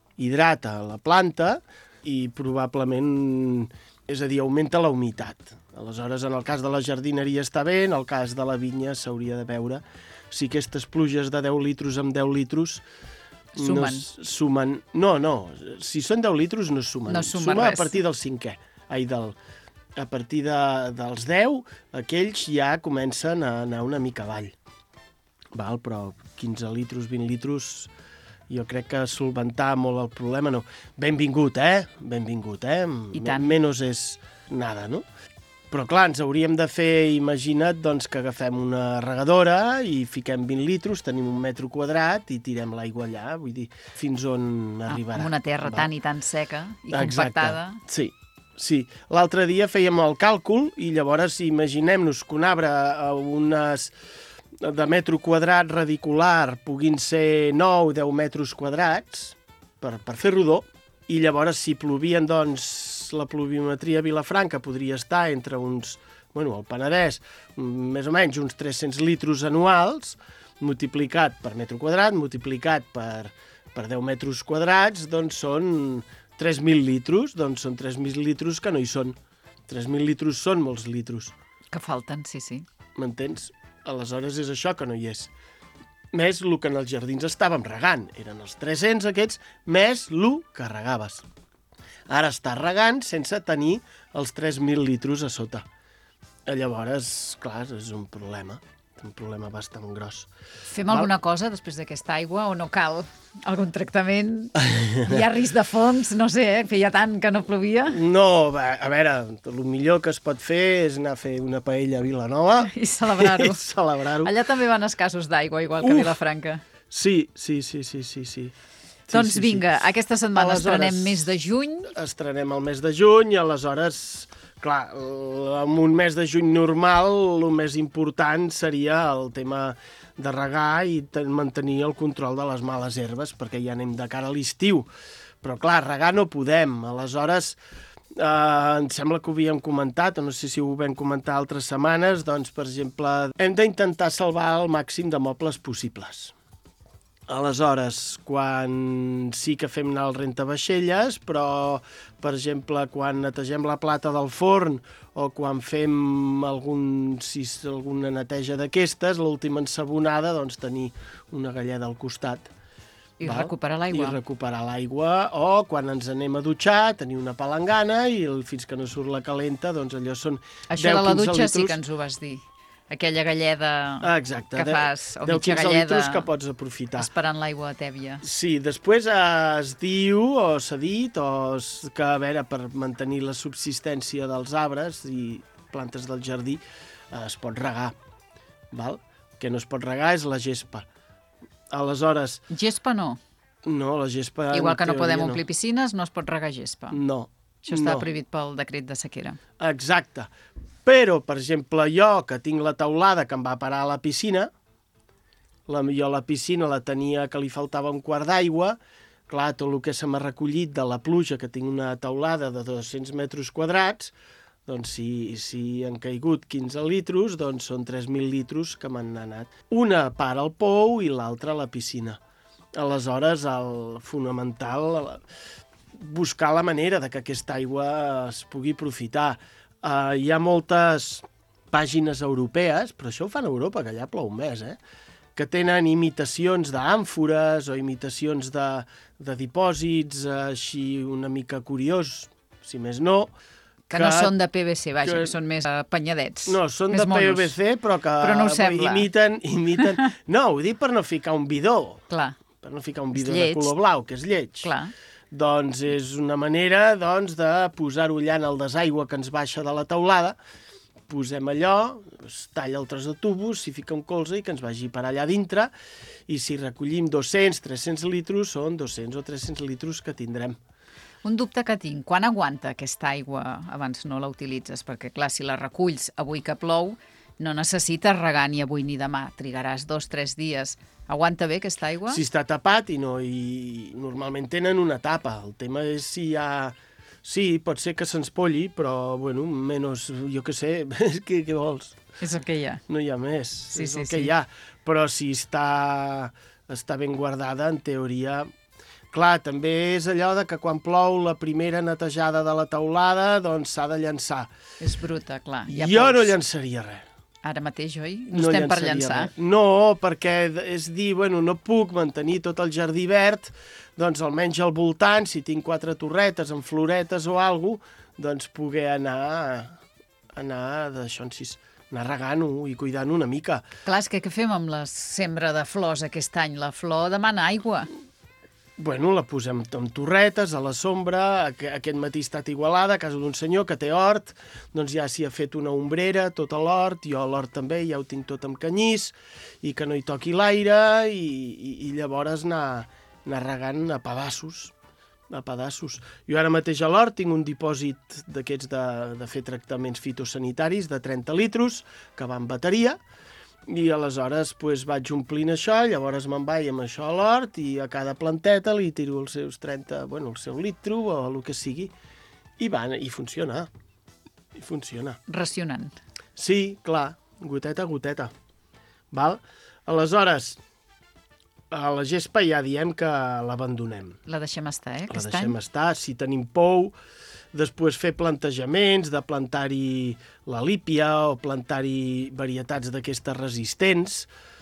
hidrata la planta i probablement, és a dir, augmenta la humitat. Aleshores, en el cas de la jardineria està bé, en el cas de la vinya s'hauria de veure si aquestes pluges de deu litros amb deu litros Sumen. No sumen. No, no, si són deu litros no sumen. No suma Suma res. a partir del cinquè. Ai, del, a partir de, dels deu, aquells ja comencen a anar una mica avall. Val? Però quinze litros, vint litros, jo crec que solventar molt el problema no. Benvingut, eh? Benvingut, eh? I tant. Menos és nada, no? Però clar, ens hauríem de fer, imagina't, doncs, que agafem una regadora i fiquem vint litros, tenim un metro quadrat i tirem l'aigua allà, vull dir, fins on arribarà. Amb una terra Val? tan i tan seca i Exacte. compactada. Sí, sí. L'altre dia fèiem el càlcul i llavors imaginem-nos que un arbre a unes de metro quadrat radicular puguin ser nou o deu metres quadrats per, per fer rodó, i llavors si plovien, doncs, la pluviometria a Vilafranca podria estar entre uns, bueno, al Penedès, més o menys uns tres-cents litros anuals, multiplicat per metre quadrat, multiplicat per, per deu metres quadrats, doncs són tres mil litros, doncs són tres mil litros que no hi són. tres mil litros són molts litros. Que falten, sí, sí. M'entens? Aleshores és això que no hi és. Més el que en els jardins estàvem regant. Eren els tres-cents aquests, més el que regaves. Ara està regant sense tenir els tres mil litros a sota. Llavors, clar, és un problema. Un problema bastant gros. Fem alguna cosa després d'aquesta aigua o no cal algun tractament? Hi ha risc de fongs, no sé, eh? Feia tant que no plovia. No, a veure, el millor que es pot fer és anar a fer una paella a Vilanova. I celebrar-ho. I celebrar-ho. Allà també van escassos d'aigua, igual que a Vilafranca. Sí, sí, sí, sí, sí, sí. Doncs sí, vinga, sí. aquesta setmana Aleshores, estrenem mes de juny. Estrenem el mes de juny i aleshores, clar, en un mes de juny normal el més important seria el tema de regar i mantenir el control de les males herbes, perquè ja anem de cara a l'estiu. Però clar, regar no podem. Aleshores, eh, em sembla que ho havíem comentat, o no sé si ho vam comentar altres setmanes, doncs, per exemple, hem d'intentar salvar el màxim de mobles possibles. Aleshores, quan sí que fem anar el rentavaixelles, però, per exemple, quan netegem la plata del forn o quan fem algun, si, alguna neteja d'aquestes, l'última ensabonada, doncs tenir una galleda al costat. I val? recuperar l'aigua. I recuperar l'aigua, o quan ens anem a dutxar, tenir una palangana i el, fins que no surt la calenta, doncs allò són Això deu de la quinze dutxa litros. sí que ens ho vas dir. Aquella galleda ah, exacte, que fas, o deu mitja quinze galleda, litros que pots aprofitar. Esperant l'aigua tèbia. Sí, després eh, es diu, o s'ha dit, o es, que, a veure, per mantenir la subsistència dels arbres i plantes del jardí, eh, es pot regar. Val? El que no es pot regar és la gespa. Aleshores... Gespa no? No, la gespa... Igual que no podem no. omplir piscines, no es pot regar gespa. No. Això està no. prohibit pel decret de sequera. Exacte. Però, per exemple, jo, que tinc la teulada que em va parar a la piscina, la, jo la piscina la tenia que li faltava un quart d'aigua, clar, tot el que se m'ha recollit de la pluja, que tinc una teulada de dos-cents metres quadrats, doncs si, si han caigut quinze litros, doncs són tres mil litros que m'han anat. Una para al pou i l'altra a la piscina. Aleshores, el fonamental, buscar la manera de que aquesta aigua es pugui aprofitar. Uh, hi ha moltes pàgines europees, però això ho fan a Europa, que allà plou més, eh? Que tenen imitacions d'àmfores o imitacions de, de dipòsits, així una mica curiós, si més no. Que, que no són de P V C, vaja, que, que són més penyadets. No, són més de monos. P V C, però que però no ho sembla. imiten... imiten... No, ho dic per no ficar un bidó. Clar. Per no ficar un bidó de color blau, que és lleig. Clar. Doncs és una manera doncs, de posar-ho allà en el desaigua que ens baixa de la teulada, posem allò, es talla el tros de tubos, s'hi fica un colze i que ens vagi per allà dintre, i si recollim dos-cents tres-cents litros, són dos-cents o tres-cents litros que tindrem. Un dubte que tinc, quan aguanta aquesta aigua abans no la utilitzes? Perquè, clar, si la reculls avui que plou, no necessites regar ni avui ni demà, trigaràs dos o tres dies. Aguanta bé aquesta aigua? Si està tapat i no, i normalment tenen una tapa. El tema és si hi ha... Sí, pot ser que se'ns polli, però, bueno, menys, jo què sé, què, què vols? És el que hi ha. No hi ha més, sí, és sí, el que sí. hi ha. Però si està, està ben guardada, en teoria... clar, també és allò de que quan plou la primera netejada de la teulada, doncs s'ha de llançar. És bruta, clar. Ja jo pots... no llançaria res. Ara mateix, oi? No, no estem per llançar. Res. No, perquè és dir, bueno, no puc mantenir tot el jardí verd, doncs almenys al voltant, si tinc quatre torretes amb floretes o alguna cosa, doncs poder anar, anar d'això, anar regant-ho i cuidant-ho una mica. Clar, és que què fem amb la sembra de flors aquest any? La flor demana aigua. Bueno, la posem amb torretes, a la sombra. Aquest matí ha estat Igualada, a casa d'un senyor que té hort, doncs ja s'hi ha fet una ombrera, tot a l'hort, jo a l'hort també, ja ho tinc tot amb canyís, i que no hi toqui l'aire, i, i, i llavors anar, anar regant a pedassos, a pedassos. Jo ara mateix a l'hort tinc un dipòsit d'aquests de, de fer tractaments fitosanitaris de trenta litros, que va en bateria, i aleshores pues, vaig omplint això, llavors me'n vaig amb això a l'hort i a cada planteta li tiro els seus trenta, bueno, el seu litro o el que sigui, i va, i funciona, i funciona. Racionant. Sí, clar, goteta a goteta. Val? Aleshores, a la gespa ja diem que l'abandonem. La deixem estar, eh, aquest any? La deixem estar, si tenim pou, després fer plantejaments, de plantar-hi la lípia o plantar-hi varietats d'aquestes resistents.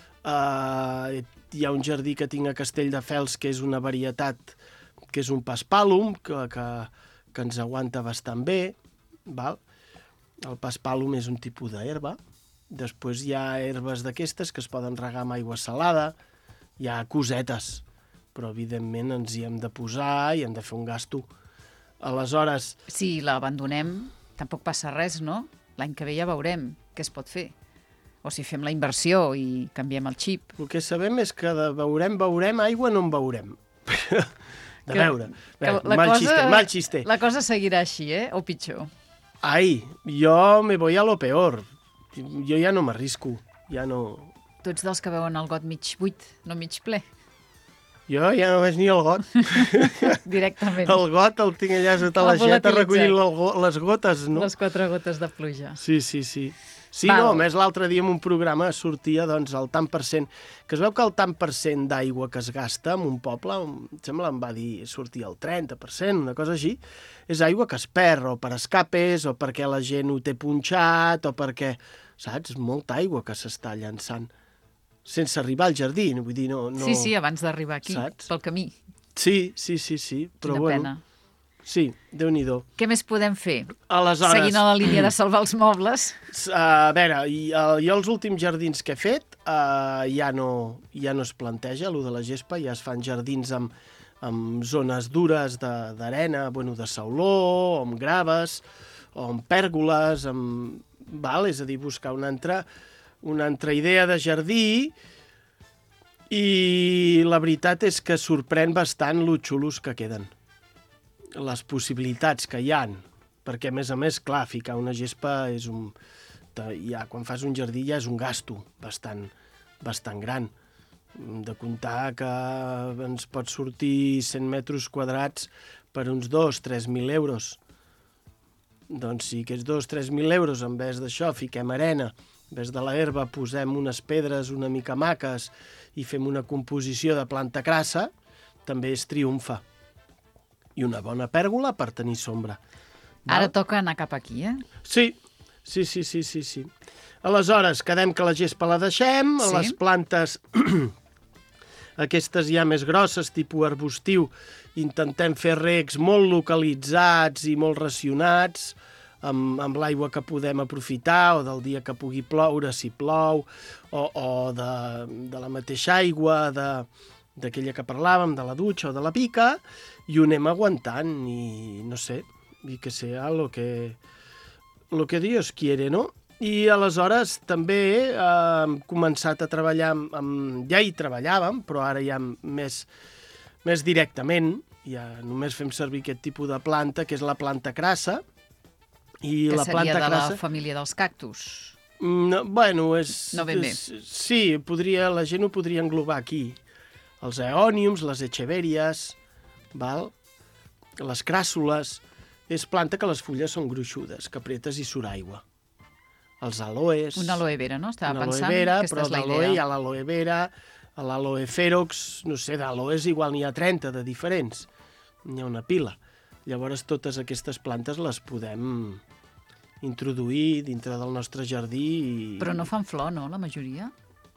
Uh, hi ha un jardí que tinc a Castelldefels que és una varietat, que és un paspàlum, que, que, que ens aguanta bastant bé. Val? El paspàlum és un tipus d'herba. Després hi ha herbes d'aquestes que es poden regar amb aigua salada. Hi ha cosetes, però evidentment ens hi hem de posar i hem de fer un gasto. Aleshores... Si l'abandonem, tampoc passa res, no? L'any que ve ja veurem què es pot fer. O si fem la inversió i canviem el xip. El que sabem és que de veurem, veurem, aigua no en veurem. De que, veure. Que Bé, mal cosa, xiste, mal xiste. La cosa seguirà així, eh? O pitjor? Ai, jo me voy a lo peor. Jo ja no m'arrisco. Ja no... Tu ets dels que veuen el got mig buit, no mig ple. Jo ja no veig ni el got. Directament. El got el tinc allà sota la geta recollint les gotes, no? Les quatre gotes de pluja. Sí, sí, sí. Sí, Val. no, a més l'altre dia en un programa sortia doncs, el tant per cent, que es veu que el tant per cent d'aigua que es gasta en un poble, em sembla em va dir, sortia el trenta per cent, una cosa així, és aigua que es perd, o per escapes, o perquè la gent ho té punxat, o perquè, saps, molta aigua que s'està llançant sense arribar al jardí, vull dir, no... no... Sí, sí, abans d'arribar aquí, saps? Pel camí. Sí, sí, sí, sí, però Quina bueno... pena. Sí, Déu-n'hi-do. Què més podem fer? Aleshores... Seguint a la línia de salvar els mobles. A veure, i, uh, jo els últims jardins que he fet uh, ja, no, ja no es planteja, allò de la gespa, ja es fan jardins amb, amb zones dures d'arena, bueno, de sauló, o amb graves, o amb pèrgoles, amb... Val? És a dir, buscar una altra, una altra idea de jardí, i la veritat és que sorprèn bastant lo xulos que queden. Les possibilitats que hi han, perquè a més a més, clar, ficar una gespa és un... Ja, quan fas un jardí ja és un gasto bastant, bastant gran. De comptar que ens pot sortir cent metres quadrats per uns dos a tres mil euros. Doncs si aquests dos a tres mil euros, en vez d'això, fiquem arena, en vez de la herba posem unes pedres una mica maques i fem una composició de planta crassa, també es triomfa. I una bona pèrgola per tenir sombra. Val? Ara toca anar cap aquí, eh? Sí, sí, sí, sí, sí, sí. Aleshores, quedem que la gespa la deixem, sí. Les plantes, aquestes ja més grosses, tipus arbustiu, intentem fer recs molt localitzats i molt racionats, amb, amb l'aigua que podem aprofitar, o del dia que pugui ploure, si plou, o, o de, de la mateixa aigua, de... d'aquella que parlàvem, de la dutxa o de la pica, i ho anem aguantant, i no sé, i que sea lo que, lo que Dios quiere, no? I aleshores també eh, hem començat a treballar, amb, amb, ja hi treballàvem, però ara ja més, més directament, ja només fem servir aquest tipus de planta, que és la planta crassa, i que la seria planta de crassa... la família dels cactus. No, bueno, és... No ben bé. És, sí, podria, la gent ho podria englobar aquí. Els eòniums, les echevèries, val? Les cràssules, és planta que les fulles són gruixudes, que apretes i surt aigua. Els aloes... Una aloe vera, no? Estava una pensant aloe vera, que però és la d'aloe idea. hi ha l'aloe vera, l'aloe ferox, no sé, d'aloes igual n'hi ha trenta de diferents, n'hi ha una pila. Llavors totes aquestes plantes les podem introduir dintre del nostre jardí. I... Però no fan flor, no, la majoria?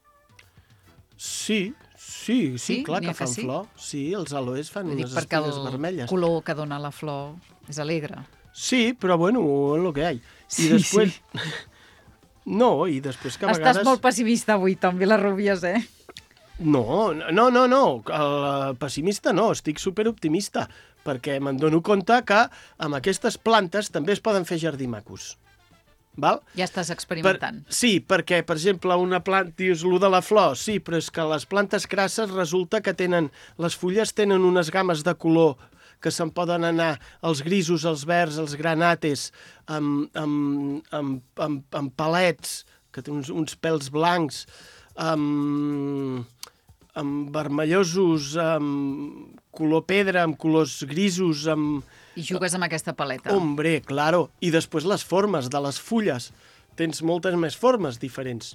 Sí, sí, sí, Sí? clar N'hi ha que fan que sí? flor. Sí, els aloes fan Ho dic unes perquè espigues el vermelles. color que dona la flor és alegre. Sí, però bueno, és el que hi ha. Sí, I després... Sí. No, i després que a Estàs vegades... molt pessimista avui, Tom Vilarrubias, eh? No, no, no, no, el pessimista no, estic superoptimista, perquè me'n dono compte que amb aquestes plantes també es poden fer jardí macos. Val? Ja estàs experimentant. Per, sí, perquè, per exemple, una planta, dius, lo de la flor, sí, però és que les plantes crasses resulta que tenen, les fulles tenen unes games de color que se'n poden anar els grisos, els verds, els granates, amb, amb, amb, amb, amb palets, que té uns, uns pèls blancs, amb, amb vermellosos, amb color pedra, amb colors grisos, amb... I jugues amb aquesta paleta. Hombre, claro. I després les formes de les fulles. Tens moltes més formes diferents.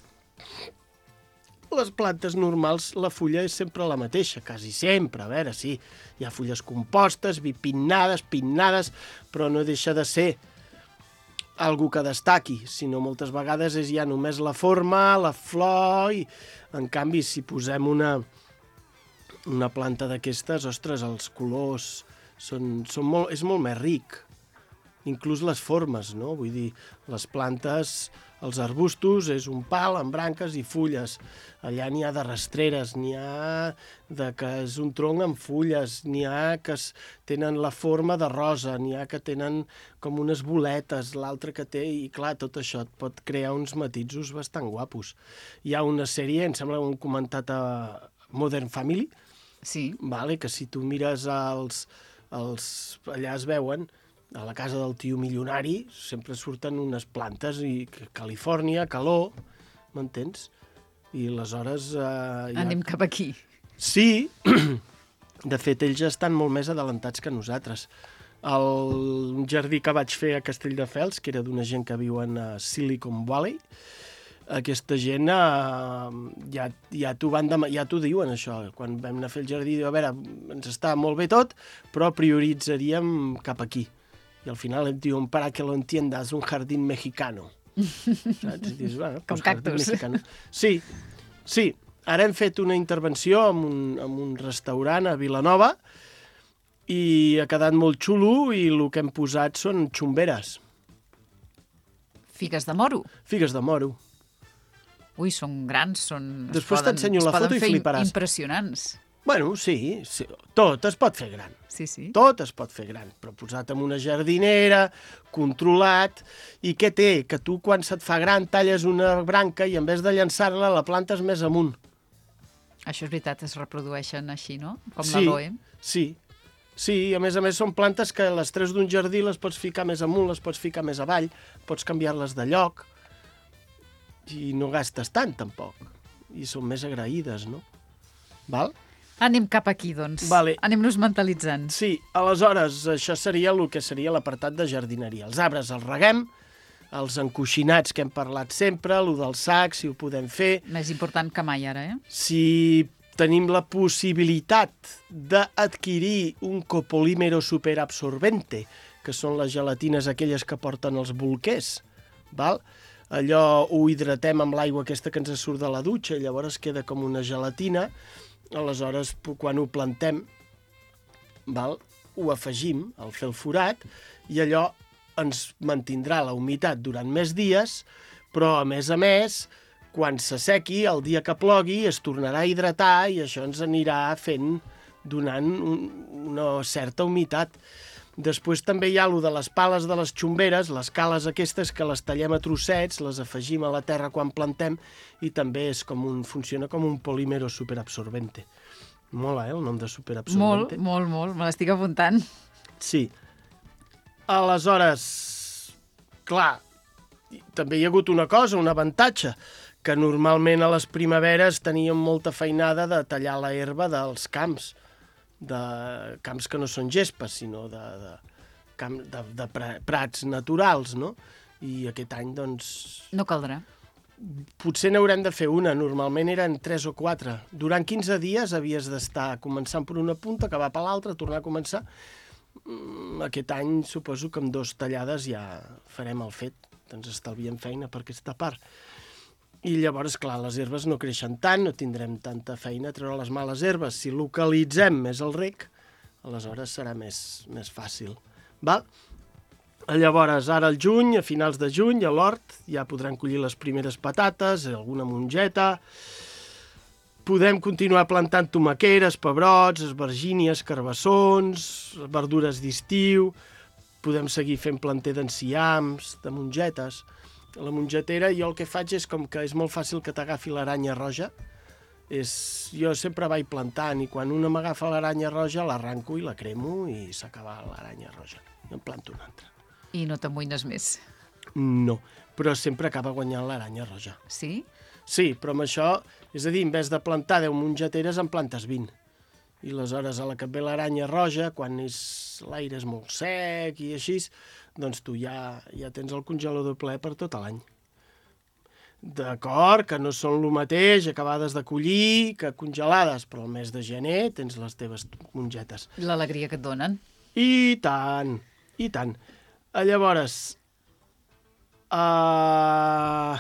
Les plantes normals, la fulla és sempre la mateixa, quasi sempre. A veure, sí, hi ha fulles compostes, bipinnades, pinnades, però no deixa de ser algú que destaqui, sinó moltes vegades és ja només la forma, la flor, i en canvi, si posem una, una planta d'aquestes, ostres, els colors són, són molt, és molt més ric. Inclús les formes, no? Vull dir, les plantes, els arbustos, és un pal amb branques i fulles. Allà n'hi ha de rastreres, n'hi ha de que és un tronc amb fulles, n'hi ha que es, tenen la forma de rosa, n'hi ha que tenen com unes boletes, l'altre que té, i clar, tot això et pot crear uns matisos bastant guapos. Hi ha una sèrie, em sembla que ho hem comentat a Modern Family, sí. Vale, que si tu mires els, els, allà es veuen, a la casa del tio milionari sempre surten unes plantes, i Califòrnia, calor, m'entens? I aleshores... Eh, ja... Anem cap aquí. Sí, de fet, ells estan molt més adelantats que nosaltres. El jardí que vaig fer a Castelldefels, que era d'una gent que viuen a Silicon Valley, aquesta gent eh, ja, ja t'ho van dem- ja t'ho diuen, això. Quan vam anar a fer el jardí, diu, a veure, ens està molt bé tot, però prioritzaríem cap aquí. I al final et diuen, para que lo entiendas, un jardín mexicano. Saps? I dius, bueno, Com pues, cactus. mexicano. Sí, sí. Ara hem fet una intervenció en un, en un restaurant a Vilanova i ha quedat molt xulo, i el que hem posat són xumberes. Figues de moro. Figues de moro. Ui, són grans, són... es Després poden- t'ensenyo es la poden foto i fer fliparàs. Impressionants. Bueno, sí, sí, tot es pot fer gran. Sí, sí. Tot es pot fer gran, però posat en una jardinera, controlat, i què té? Que tu, quan se't fa gran, talles una branca i en vez de llançar-la, la plantes més amunt. Això és veritat, es reprodueixen així, no? Com Sí, l'aloe. sí. Sí, i a més a més són plantes que les tres d'un jardí les pots ficar més amunt, les pots ficar més avall, pots canviar-les de lloc, i no gastes tant, tampoc. I són més agraïdes, no? Val? Anem cap aquí, doncs. Vale. Anem-nos mentalitzant. Sí, aleshores, això seria el que seria l'apartat de jardineria. Els arbres els reguem, els encoixinats que hem parlat sempre, el del sac, si ho podem fer. Més important que mai ara, eh? Si tenim la possibilitat d'adquirir un copolímero superabsorbente, que són les gelatines aquelles que porten els bolquers, val? Allò ho hidratem amb l'aigua aquesta que ens surt de la dutxa i llavors queda com una gelatina. Aleshores, quan ho plantem, val? Ho afegim al fer el forat i allò ens mantindrà la humitat durant més dies, però a més a més, quan s'assequi, el dia que plogui, es tornarà a hidratar i això ens anirà fent, donant un, una certa humitat. Després també hi ha allò de les pales de les xumberes, les cales aquestes que les tallem a trossets, les afegim a la terra quan plantem i també és com un, funciona com un polímero superabsorbente. Mola, eh, el nom de superabsorbente. Molt, molt, molt. Me l'estic apuntant. Sí. Aleshores, clar, també hi ha hagut una cosa, un avantatge, que normalment a les primaveres teníem molta feinada de tallar la herba dels camps, de camps que no són gespes, sinó de, de, camp, de, de prats naturals, no? I aquest any, doncs... No caldrà. potser n'haurem de fer una, normalment eren tres o quatre. Durant quinze dies havies d'estar començant per una punta, acabar per l'altra, tornar a començar. Aquest any suposo que amb dos tallades ja farem el fet, ens estalviem feina per aquesta part. I llavors, clar, les herbes no creixen tant, no tindrem tanta feina a treure les males herbes. Si localitzem més el rec, aleshores serà més, més fàcil. Val? Llavors, ara al juny, a finals de juny, a l'hort, ja podran collir les primeres patates, alguna mongeta. Podem continuar plantant tomaqueres, pebrots, esvergínies, carbassons, verdures d'estiu. Podem seguir fent planter d'enciams, de mongetes. La mongetera, jo el que faig és com que és molt fàcil que t'agafi l'aranya roja. És, jo sempre vaig plantant i quan una m'agafa l'aranya roja l'arranco i la cremo i s'acaba l'aranya roja. I en planto una altra. I no t'amoïnes més? No, però sempre acaba guanyant l'aranya roja. Sí? Sí, però amb això, és a dir, en vez de plantar deu mongeteres en plantes vint. I aleshores a la que ve l'aranya roja, quan és l'aire és molt sec i així, doncs tu ja, ja tens el congelador ple per tot l'any. D'acord, que no són el mateix acabades de collir que congelades, però al mes de gener tens les teves mongetes. L'alegria que et donen. I tant, i tant. Llavors, uh...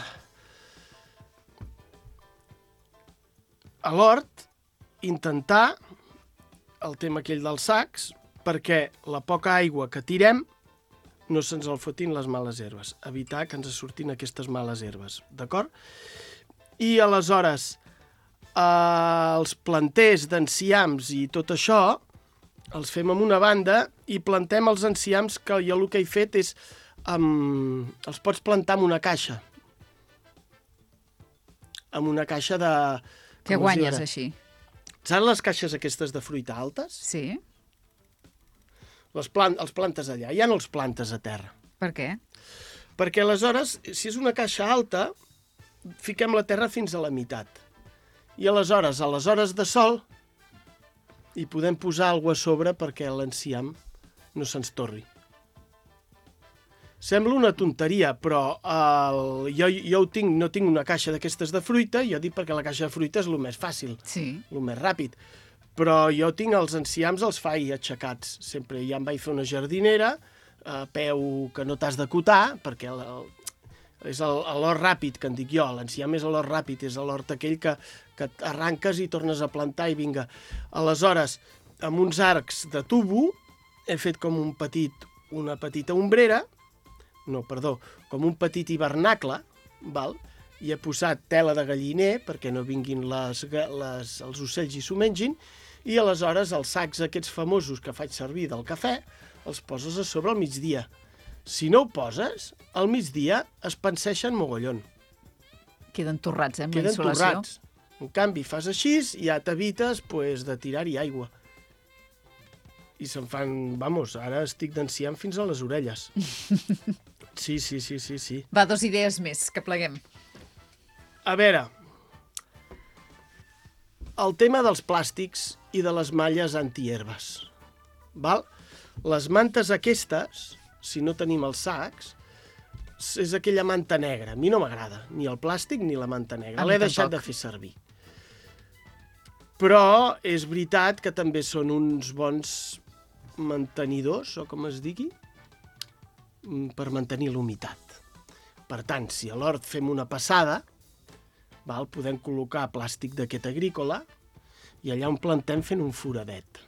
a l'hort, intentar el tema aquell dels sacs, perquè la poca aigua que tirem no se'ns el fotin les males herbes. Evitar que ens sortin aquestes males herbes, d'acord? I aleshores, eh, els planters d'enciams i tot això, els fem en una banda i plantem els enciams que jo el que he fet és... Um, els pots plantar en una caixa. En una caixa de... Què guanyes així? Saps les caixes aquestes de fruita altes? Sí. Les plant els plantes allà, ja no els plantes a terra. Per què? Perquè aleshores, si és una caixa alta, fiquem la terra fins a la meitat. I aleshores, a les hores de sol, hi podem posar alguna cosa a sobre perquè l'enciam no se'ns torri. Sembla una tonteria, però el, jo, jo ho tinc, no tinc una caixa d'aquestes de fruita, jo dic perquè la caixa de fruita és el més fàcil, sí. El més ràpid. Però jo tinc els enciams, els faig aixecats. Sempre ja em vaig fer una jardinera, a peu que no t'has d'acotar, perquè el, el, és l'hort ràpid, que en dic jo. L'enciam és l'hort ràpid, és l'hort aquell que, que arranques i tornes a plantar i vinga. Aleshores, amb uns arcs de tubo, he fet com un petit, una petita ombrera, no, perdó, com un petit hivernacle, val? I he posat tela de galliner perquè no vinguin les, les, els ocells i s'ho mengin, i aleshores els sacs aquests famosos que faig servir del cafè els poses a sobre al migdia. Si no ho poses, al migdia es panseixen mogollon. Queden torrats, eh, amb Queden la insolació. torrats. En canvi, fas així i ja t'evites pues, de tirar-hi aigua. I se'n fan... Vamos, ara estic d'enciam fins a les orelles. Sí, sí, sí, sí, sí. Va, dos idees més, que pleguem. A veure, el tema dels plàstics i de les malles antihierbes. Val? Les mantes aquestes, si no tenim els sacs, és aquella manta negra. A mi no m'agrada, ni el plàstic ni la manta negra. L'he deixat de fer servir. Però és veritat que també són uns bons mantenidors, o com es digui, per mantenir l'humitat. Per tant, si a l'hort fem una passada, val, podem col·locar plàstic d'aquest agrícola i allà on plantem fent un foradet.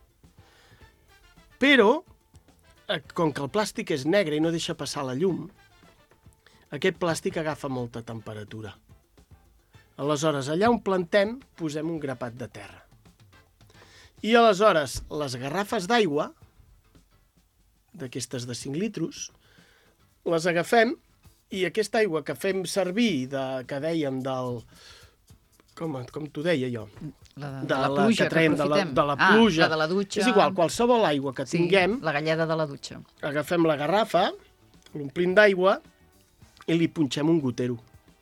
Però, com que el plàstic és negre i no deixa passar la llum, aquest plàstic agafa molta temperatura. Aleshores, allà on plantem, posem un grapat de terra. I aleshores, les garrafes d'aigua, d'aquestes de cinc litros, les agafem i aquesta aigua que fem servir, de, que dèiem del... Com, com t'ho deia jo? La de, de de la la pluja, que traiem, que de la, aprofitem. de la pluja. Ah, la de la dutxa. És igual, qualsevol aigua que sí, tinguem, la galleda de la dutxa. agafem la garrafa, l'omplim d'aigua i li punxem un gotero.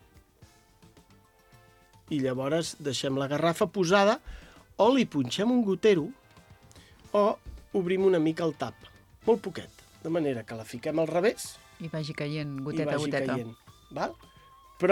I llavors deixem la garrafa posada o li punxem un gotero o obrim una mica el tap, molt poquet, de manera que la fiquem al revés i vagi caient i goteta a vagi goteta. caient. Val? Però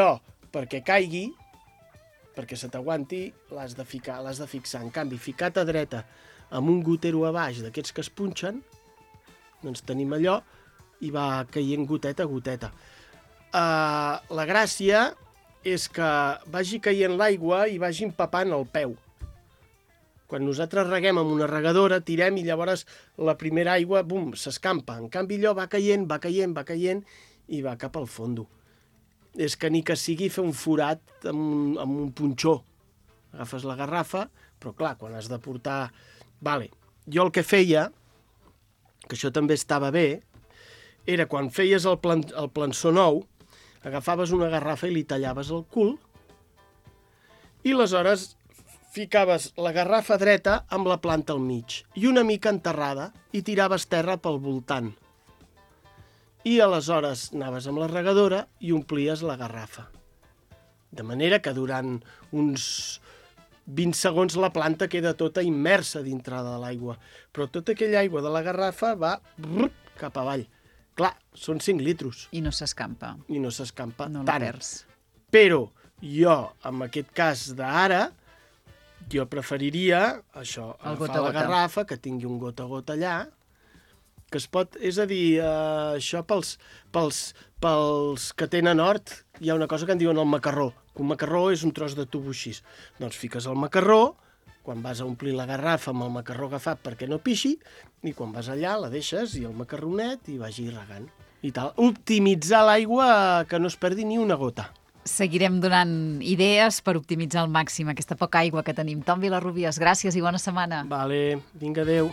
perquè caigui, perquè se t'aguanti, l'has de ficar, l'has de fixar. En canvi, ficat a dreta amb un gotero a baix d'aquests que es punxen, doncs tenim allò i va caient goteta a goteta. Uh, la gràcia és que vagi caient l'aigua i vagi empapant el peu. Quan nosaltres reguem amb una regadora, tirem i llavors la primera aigua, bum, s'escampa. En canvi, allò va caient, va caient, va caient i va cap al fondo. És que ni que sigui fer un forat amb un, amb un punxó. Agafes la garrafa, però clar, quan has de portar... Vale. Jo el que feia, que això també estava bé, era quan feies el, plan, el plançó nou, agafaves una garrafa i li tallaves el cul i aleshores ficaves la garrafa dreta amb la planta al mig i una mica enterrada i tiraves terra pel voltant. I aleshores anaves amb la regadora i omplies la garrafa. De manera que durant uns vint segons la planta queda tota immersa dintre de l'aigua, però tota aquella aigua de la garrafa va brrr, cap avall. Clar, són cinc litros. I no s'escampa. I no s'escampa no tant. Perds. Però jo, en aquest cas d'ara, jo preferiria això, el agafar gota, la gota. garrafa, que tingui un gota a gota allà, que es pot, és a dir, eh, això pels, pels, pels que tenen hort, hi ha una cosa que en diuen el macarró, que un macarró és un tros de tubo així. Doncs fiques el macarró, quan vas a omplir la garrafa amb el macarró agafat perquè no pixi, i quan vas allà la deixes i el macarronet i vagi regant. I tal. Optimitzar l'aigua, que no es perdi ni una gota. Seguirem donant idees per optimitzar al màxim aquesta poca aigua que tenim. Tom Vilarrubias, gràcies i bona setmana. Vale, vinga, adéu.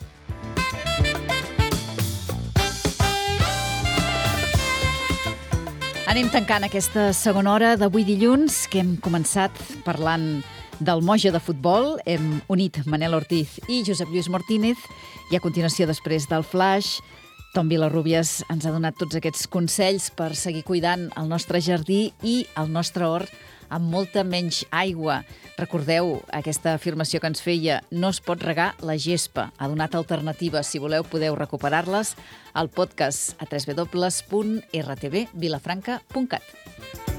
Anem tancant aquesta segona hora d'avui dilluns, que hem començat parlant del Moja de futbol. Hem unit Manel Ortiz i Josep Lluís Martínez i a continuació, després del flash, Tom Vilarrubias ens ha donat tots aquests consells per seguir cuidant el nostre jardí i el nostre hort amb molta menys aigua. Recordeu aquesta afirmació que ens feia: no es pot regar la gespa. Ha donat alternatives. Si voleu, podeu recuperar-les al podcast a w w w punt r t v vilafranca punt cat.